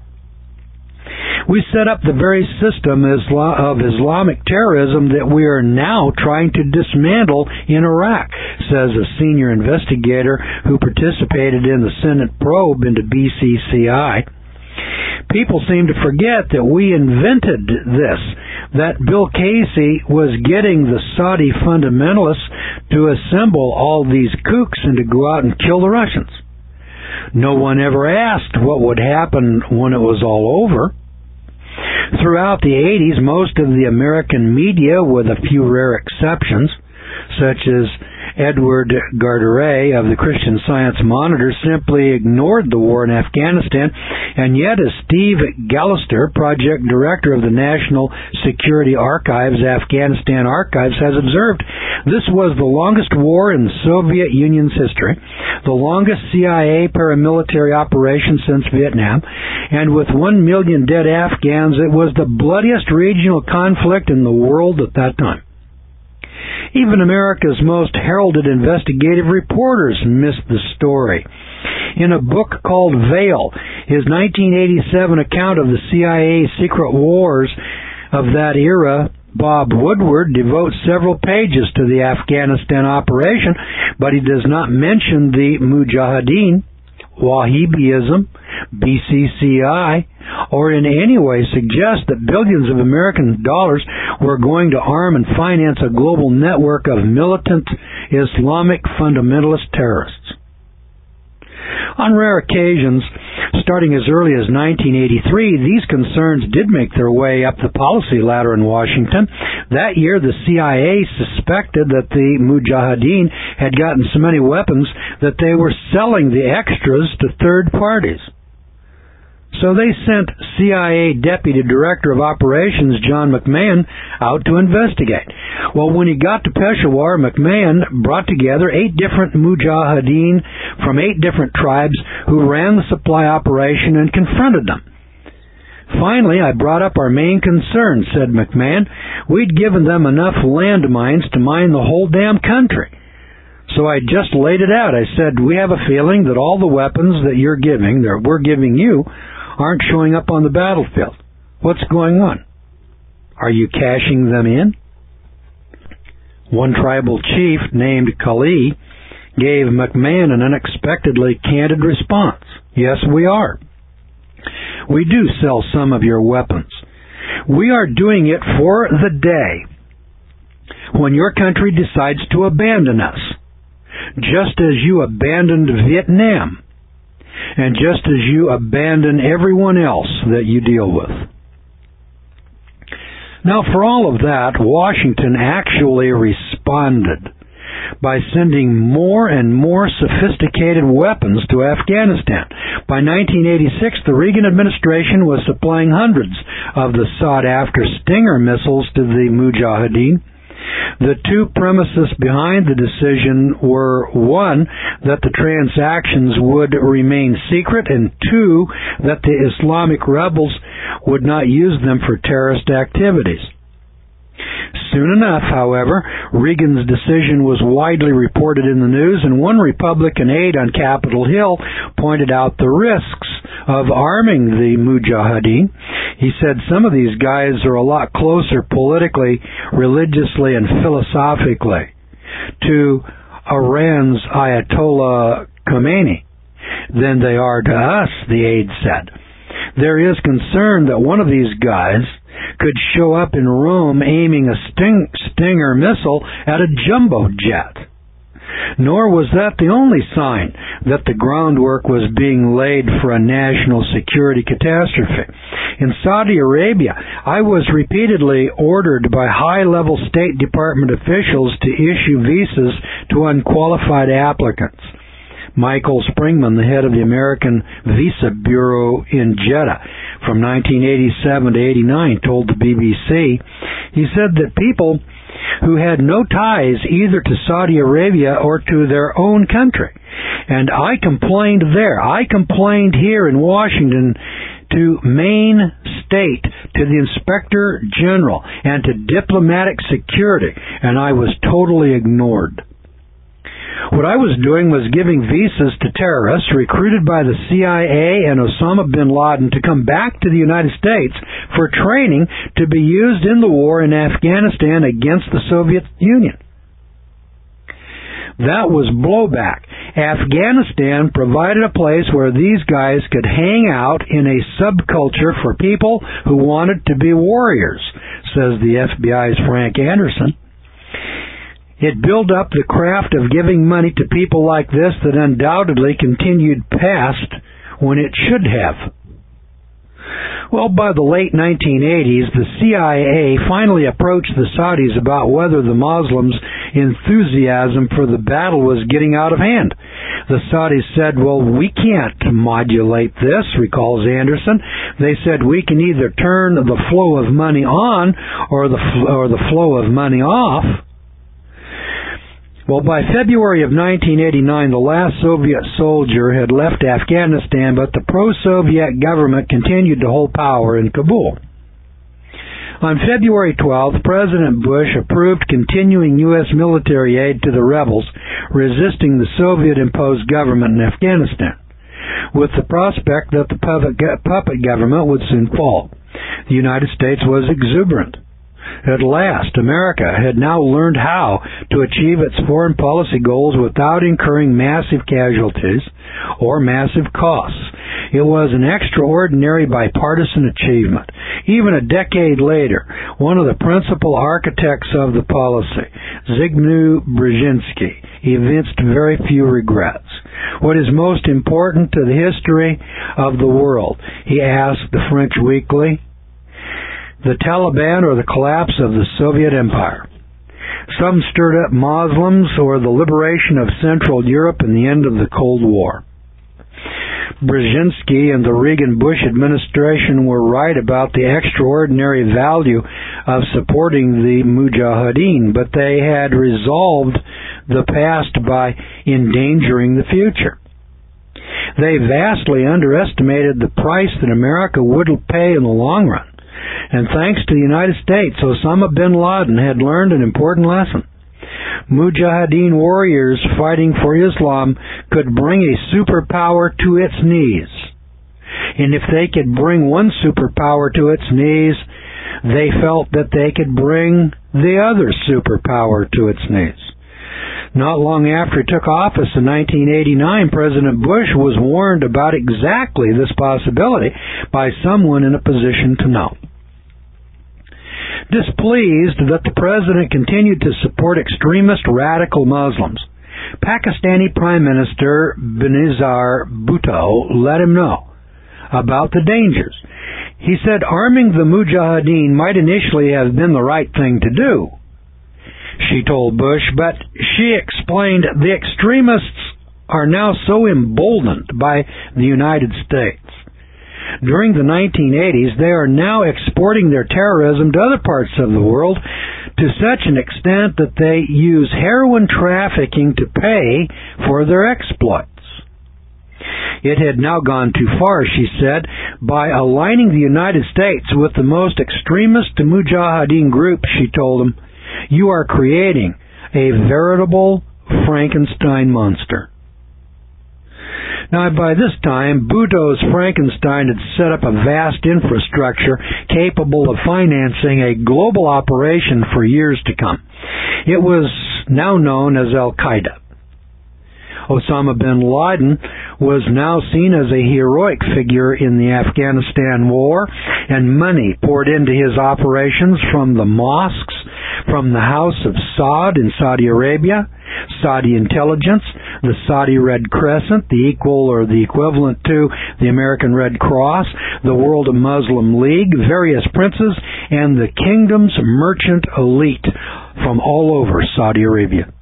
We set up the very system of Islamic terrorism that we are now trying to dismantle in Iraq, says a senior investigator who participated in the Senate probe into BCCI. People seem to forget that we invented this, that Bill Casey was getting the Saudi fundamentalists to assemble all these kooks and to go out and kill the Russians. No one ever asked what would happen when it was all over. Throughout the 80s, most of the American media, with a few rare exceptions, such as Edward Garderet of the Christian Science Monitor, simply ignored the war in Afghanistan, and yet as Steve Gallister, project director of the National Security Archives, Afghanistan Archives, has observed, this was the longest war in the Soviet Union's history, the longest CIA paramilitary operation since Vietnam, and with 1 million dead Afghans, it was the bloodiest regional conflict in the world at that time. Even America's most heralded investigative reporters missed the story. In a book called Veil, his 1987 account of the CIA's secret wars of that era, Bob Woodward devotes several pages to the Afghanistan operation, but he does not mention the Mujahideen, Wahhabism, BCCI, or in any way suggest that billions of American dollars were going to arm and finance a global network of militant Islamic fundamentalist terrorists. On rare occasions, starting as early as 1983, these concerns did make their way up the policy ladder in Washington. That year, the CIA suspected that the Mujahideen had gotten so many weapons that they were selling the extras to third parties. So they sent CIA Deputy Director of Operations John McMahon out to investigate. Well, when he got to Peshawar, McMahon brought together 8 different Mujahideen from 8 different tribes who ran the supply operation and confronted them. Finally, I brought up our main concern, said McMahon. We'd given them enough landmines to mine the whole damn country. So I just laid it out. I said, we have a feeling that all the weapons that we're giving you, aren't showing up on the battlefield. What's going on? Are you cashing them in? One tribal chief named Kali gave McMahon an unexpectedly candid response. Yes, we are. We do sell some of your weapons. We are doing it for the day when your country decides to abandon us, just as you abandoned Vietnam, and just as you abandon everyone else that you deal with. Now, for all of that, Washington actually responded by sending more and more sophisticated weapons to Afghanistan. By 1986, the Reagan administration was supplying hundreds of the sought-after Stinger missiles to the Mujahideen. The 2 premises behind the decision were, 1, that the transactions would remain secret, and 2, that the Islamic rebels would not use them for terrorist activities. Soon enough, however, Reagan's decision was widely reported in the news, and one Republican aide on Capitol Hill pointed out the risks of arming the Mujahideen. He said some of these guys are a lot closer politically, religiously, and philosophically to Iran's Ayatollah Khomeini than they are to us, the aide said. There is concern that one of these guys could show up in Rome aiming a Stinger missile at a jumbo jet. Nor was that the only sign that the groundwork was being laid for a national security catastrophe. In Saudi Arabia, I was repeatedly ordered by high-level State Department officials to issue visas to unqualified applicants. Michael Springman, the head of the American Visa Bureau in Jeddah from 1987 to 89, told the BBC, he said that people who had no ties either to Saudi Arabia or to their own country. And I complained there. I complained here in Washington to Maine State, to the Inspector General, and to diplomatic security, and I was totally ignored. What I was doing was giving visas to terrorists recruited by the CIA and Osama bin Laden to come back to the United States for training to be used in the war in Afghanistan against the Soviet Union. That was blowback. Afghanistan provided a place where these guys could hang out in a subculture for people who wanted to be warriors, says the FBI's Frank Anderson. It built up the craft of giving money to people like this that undoubtedly continued past when it should have. Well, by the late 1980s, the CIA finally approached the Saudis about whether the Muslims' enthusiasm for the battle was getting out of hand. The Saudis said, well, we can't modulate this, recalls Anderson. They said we can either turn the flow of money on or the flow of money off. Well, by February of 1989, the last Soviet soldier had left Afghanistan, but the pro-Soviet government continued to hold power in Kabul. On February 12th, President Bush approved continuing U.S. military aid to the rebels resisting the Soviet-imposed government in Afghanistan, with the prospect that the puppet government would soon fall. The United States was exuberant. At last, America had now learned how to achieve its foreign policy goals without incurring massive casualties or massive costs. It was an extraordinary bipartisan achievement. Even a decade later, one of the principal architects of the policy, Zbigniew Brzezinski, evinced very few regrets. What is most important to the history of the world? He asked the French Weekly. The Taliban or the collapse of the Soviet Empire. Some stirred up Muslims or the liberation of Central Europe and the end of the Cold War. Brzezinski and the Reagan-Bush administration were right about the extraordinary value of supporting the Mujahideen, but they had resolved the past by endangering the future. They vastly underestimated the price that America would pay in the long run. And thanks to the United States, Osama bin Laden had learned an important lesson. Mujahideen warriors fighting for Islam could bring a superpower to its knees. And if they could bring one superpower to its knees, they felt that they could bring the other superpower to its knees. Not long after he took office in 1989, President Bush was warned about exactly this possibility by someone in a position to know. Displeased that the president continued to support extremist radical Muslims, Pakistani Prime Minister Benazir Bhutto let him know about the dangers. He said arming the Mujahideen might initially have been the right thing to do, she told Bush, but she explained the extremists are now so emboldened by the United States. During the 1980s, they are now exporting their terrorism to other parts of the world to such an extent that they use heroin trafficking to pay for their exploits. It had now gone too far, she said, by aligning the United States with the most extremist Mujahideen group, she told him, you are creating a veritable Frankenstein monster. Now, by this time, Bhutto's Frankenstein had set up a vast infrastructure capable of financing a global operation for years to come. It was now known as Al-Qaeda. Osama bin Laden was now seen as a heroic figure in the Afghanistan war, and money poured into his operations from the mosques, from the House of Saud in Saudi Arabia, Saudi intelligence, the Saudi Red Crescent, the equal or the equivalent to the American Red Cross, the World Muslim League, various princes, and the kingdom's merchant elite from all over Saudi Arabia.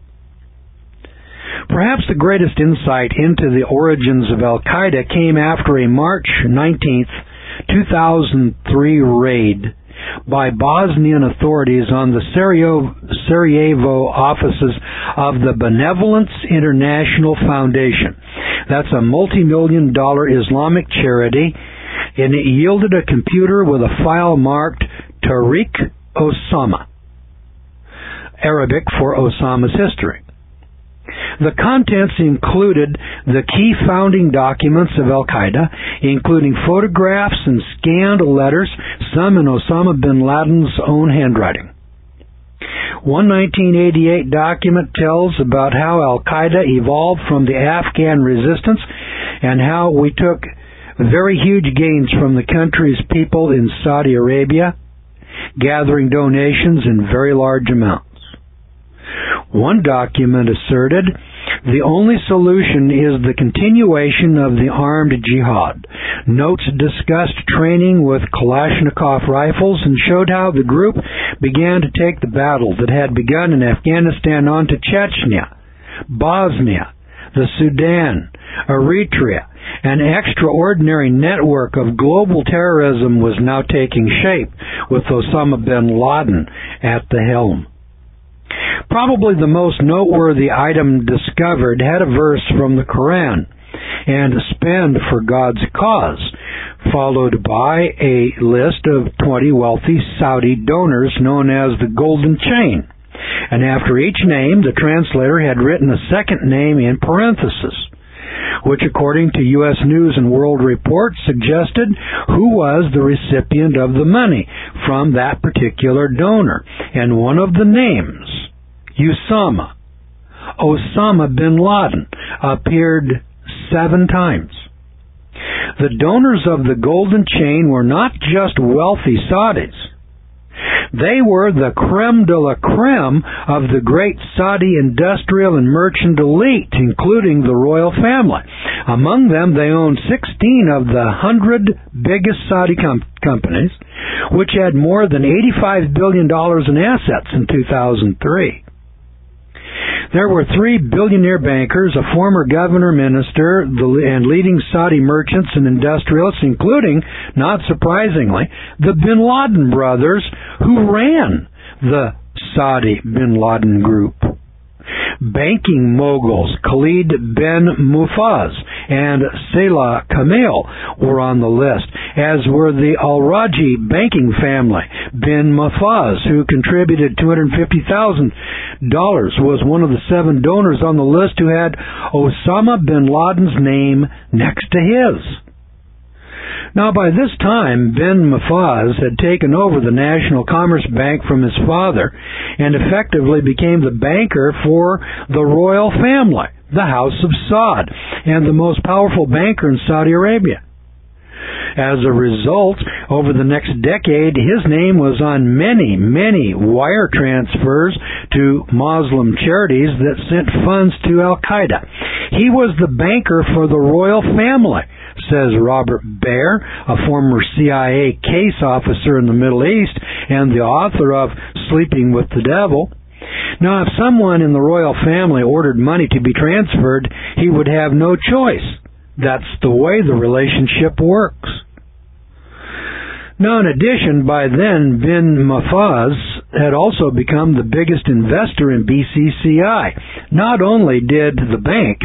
Perhaps the greatest insight into the origins of Al-Qaeda came after a March 19th, 2003 raid by Bosnian authorities on the Sarajevo offices of the Benevolence International Foundation. That's a multi-million-dollar Islamic charity, and it yielded a computer with a file marked Tariq Osama, Arabic for Osama's history. The contents included the key founding documents of Al-Qaeda, including photographs and scanned letters, some in Osama bin Laden's own handwriting. One 1988 document tells about how Al-Qaeda evolved from the Afghan resistance and how we took very huge gains from the country's people in Saudi Arabia, gathering donations in very large amounts. One document asserted the only solution is the continuation of the armed jihad. Notes discussed training with Kalashnikov rifles and showed how the group began to take the battle that had begun in Afghanistan on to Chechnya, Bosnia, the Sudan, Eritrea. An extraordinary network of global terrorism was now taking shape with Osama bin Laden at the helm. Probably the most noteworthy item discovered had a verse from the Quran, and spend for God's cause, followed by a list of 20 wealthy Saudi donors known as the Golden Chain. And after each name, the translator had written a second name in parentheses. which according to U.S. News and World Report suggested who was the recipient of the money from that particular donor. And one of the names, Osama bin Laden, appeared 7 times. The donors of the Golden Chain were not just wealthy Saudis. They were the creme de la creme of the great Saudi industrial and merchant elite, including the royal family. Among them, they owned 16 of the 100 biggest Saudi companies, which had more than $85 billion in assets in 2003. There were 3 billionaire bankers, a former governor, minister, and leading Saudi merchants and industrialists, including, not surprisingly, the bin Laden brothers who ran the Saudi bin Laden group. Banking moguls Khalid bin Mufaz and Salah Kamel were on the list, as were the Al-Raji banking family. Bin Mufaz, who contributed $250,000, was one of the 7 donors on the list who had Osama bin Laden's name next to his. Now, by this time, bin Mufaz had taken over the National Commerce Bank from his father and effectively became the banker for the royal family, the House of Saud, and the most powerful banker in Saudi Arabia. As a result, over the next decade, his name was on many, many wire transfers to Muslim charities that sent funds to Al-Qaeda. He was the banker for the royal family, says Robert Baer, a former CIA case officer in the Middle East and the author of Sleeping with the Devil. Now, if someone in the royal family ordered money to be transferred, he would have no choice. That's the way the relationship works. Now, in addition, by then, bin Mufaz had also become the biggest investor in BCCI. Not only did the bank,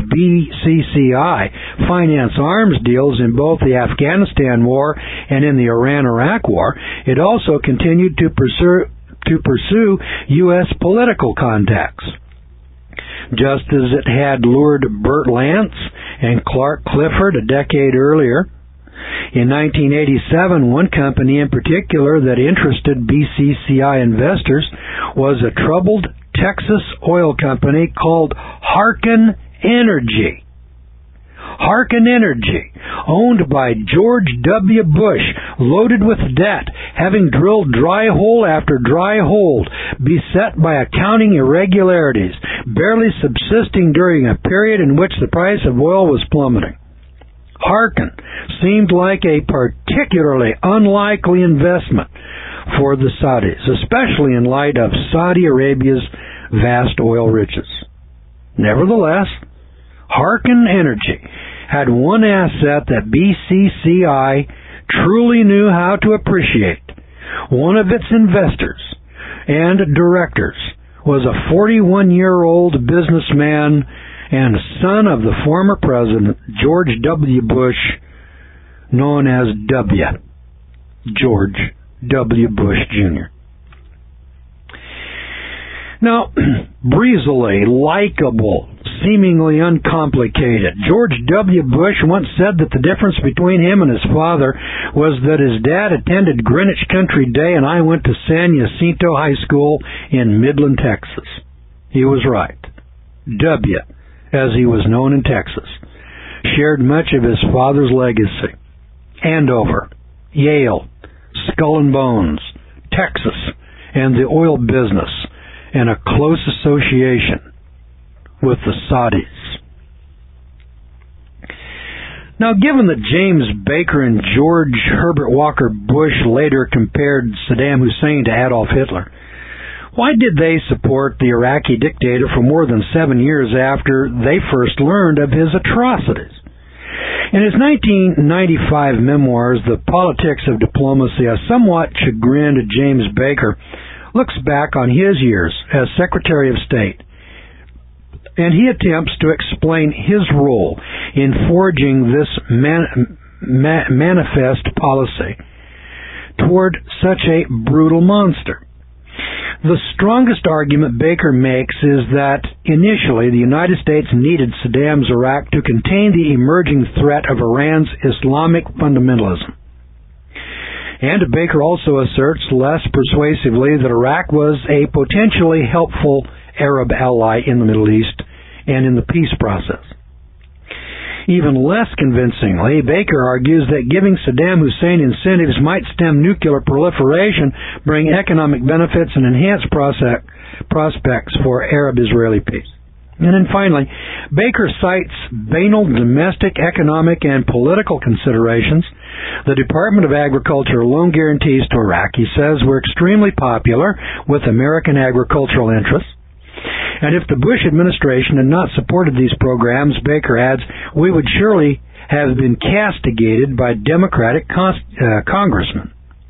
BCCI, finance arms deals in both the Afghanistan War and in the Iran-Iraq War, it also continued to pursue U.S. political contacts. Just as it had lured Burt Lance and Clark Clifford a decade earlier. In 1987, one company in particular that interested BCCI investors was a troubled Texas oil company called Harken Energy. Harken Energy, owned by George W. Bush, loaded with debt, having drilled dry hole after dry hole, beset by accounting irregularities, barely subsisting during a period in which the price of oil was plummeting. Harken seemed like a particularly unlikely investment for the Saudis, especially in light of Saudi Arabia's vast oil riches. Nevertheless, Harken Energy had one asset that BCCI truly knew how to appreciate. One of its investors and directors was a 41-year-old businessman and son of the former president, George W. Bush, known as W. George W. Bush, Jr. Now, breezily, likable, seemingly uncomplicated, George W. Bush once said that the difference between him and his father was that his dad attended Greenwich Country Day and I went to San Jacinto High School in Midland, Texas. He was right. W., as he was known in Texas, shared much of his father's legacy. Andover, Yale, Skull and Bones, Texas, and the oil business, and a close association with the Saudis. Now, given that James Baker and George Herbert Walker Bush later compared Saddam Hussein to Adolf Hitler, why did they support the Iraqi dictator for more than 7 years after they first learned of his atrocities? In his 1995 memoirs, The Politics of Diplomacy, a somewhat chagrined James Baker looks back on his years as Secretary of State, and he attempts to explain his role in forging this manifest policy toward such a brutal monster. The strongest argument Baker makes is that initially the United States needed Saddam's Iraq to contain the emerging threat of Iran's Islamic fundamentalism. And Baker also asserts less persuasively that Iraq was a potentially helpful Arab ally in the Middle East and in the peace process. Even less convincingly, Baker argues that giving Saddam Hussein incentives might stem nuclear proliferation, bring economic benefits, and enhance prospects for Arab-Israeli peace. And then finally, Baker cites banal domestic, economic, and political considerations. The Department of Agriculture loan guarantees to Iraq, he says, were extremely popular with American agricultural interests. And if the Bush administration had not supported these programs, Baker adds, we would surely have been castigated by Democratic congressmen.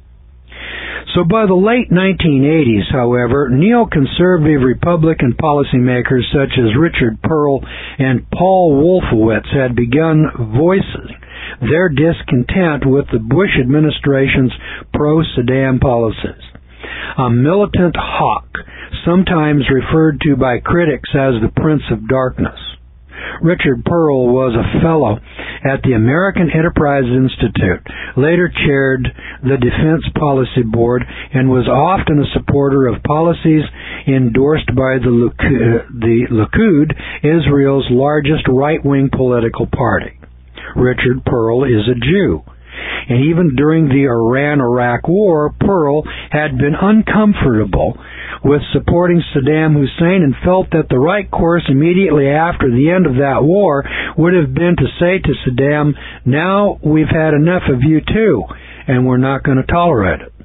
So by the late 1980s, however, neoconservative Republican policymakers such as Richard Pearl and Paul Wolfowitz had begun voicing their discontent with the Bush administration's pro-Saddam policies. A militant hawk, sometimes referred to by critics as the Prince of Darkness. Richard Pearl was a fellow at the American Enterprise Institute, later chaired the Defense Policy Board, and was often a supporter of policies endorsed by the Likud, Israel's largest right-wing political party. Richard Pearl is a Jew. And even during the Iran-Iraq War, Pearl had been uncomfortable with supporting Saddam Hussein and felt that the right course immediately after the end of that war would have been to say to Saddam, now we've had enough of you too, and we're not going to tolerate it.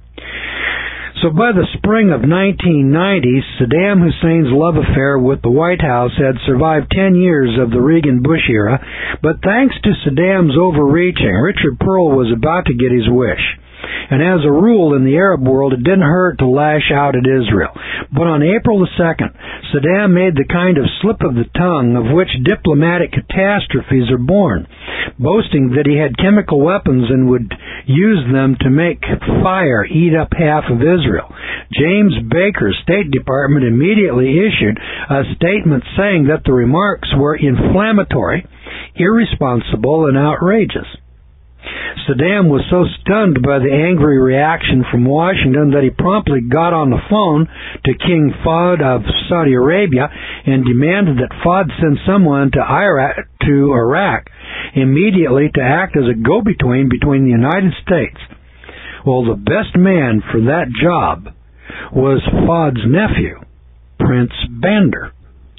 So by the spring of 1990, Saddam Hussein's love affair with the White House had survived 10 years of the Reagan-Bush era, but thanks to Saddam's overreaching, Richard Pearl was about to get his wish. And as a rule in the Arab world, it didn't hurt to lash out at Israel. But on April the 2nd, Saddam made the kind of slip of the tongue of which diplomatic catastrophes are born, boasting that he had chemical weapons and would use them to make fire eat up half of Israel. James Baker's State Department immediately issued a statement saying that the remarks were inflammatory, irresponsible, and outrageous. Saddam was so stunned by the angry reaction from Washington that he promptly got on the phone to King Fahd of Saudi Arabia and demanded that Fahd send someone to Iraq immediately to act as a go-between between the United States. Well, the best man for that job was Fahd's nephew, Prince Bandar.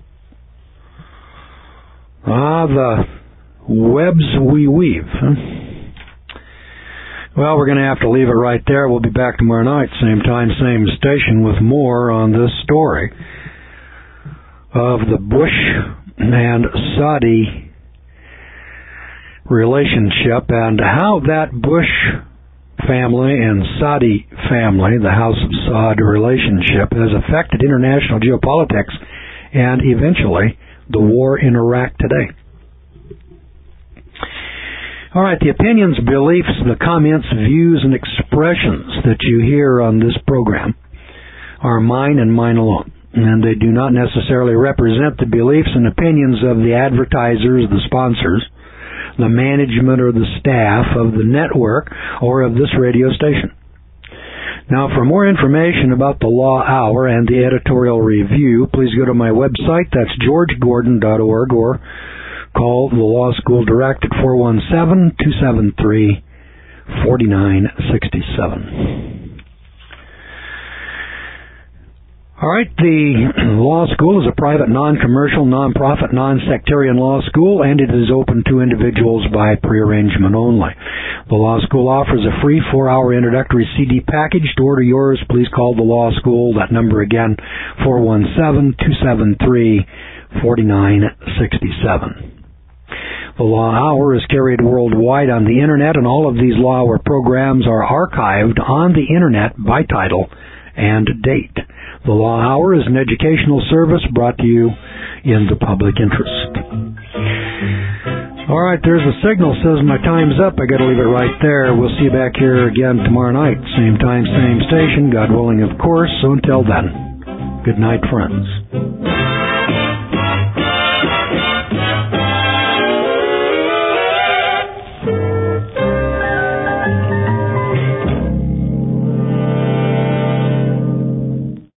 The webs we weave, huh? Well, we're going to have to leave it right there. We'll be back tomorrow night, same time, same station, with more on this story of the Bush and Saudi relationship and how that Bush family and Saudi family, the House of Saud relationship, has affected international geopolitics and eventually the war in Iraq today. All right, the opinions, beliefs, the comments, views, and expressions that you hear on this program are mine and mine alone, and they do not necessarily represent the beliefs and opinions of the advertisers, the sponsors, the management, or the staff of the network or of this radio station. Now, for more information about the Law Hour and the editorial review, please go to my website. That's georgegordon.org, or call the Law School Direct at 417-273-4967. All right, the Law School is a private, non-commercial, non-profit, non-sectarian law school, and it is open to individuals by pre-arrangement only. The Law School offers a free 4-hour introductory CD package. To order yours, please call the Law School. That number again, 417-273-4967. The Law Hour is carried worldwide on the Internet, and all of these Law Hour programs are archived on the Internet by title and date. The Law Hour is an educational service brought to you in the public interest. All right, there's a signal says my time's up. I got to leave it right there. We'll see you back here again tomorrow night. Same time, same station, God willing, of course. So until then, good night, friends.